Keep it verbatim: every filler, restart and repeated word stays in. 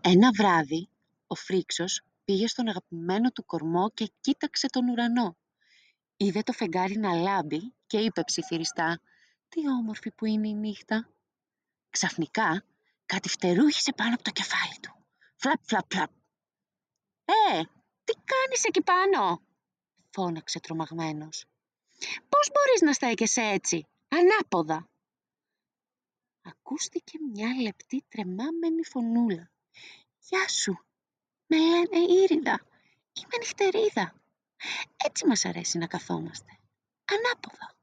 Ένα βράδυ, ο Φρίξος πήγε στον αγαπημένο του κορμό και κοίταξε τον ουρανό. Είδε το φεγγάρι να λάμπει και είπε ψιθυριστά «Τι όμορφη που είναι η νύχτα». Ξαφνικά, κάτι φτερούχησε πάνω από το κεφάλι του. Φλαπ, φλαπ, φλαπ. «Ε, τι κάνεις εκεί πάνω?» φώναξε τρομαγμένος. «Πώς μπορείς να στέκεσαι έτσι, ανάποδα?» Ακούστηκε μια λεπτή τρεμάμενη φωνούλα. «Γεια σου, με λένε Ήριδα, είμαι νυχτερίδα. Έτσι μας αρέσει να καθόμαστε, ανάποδα».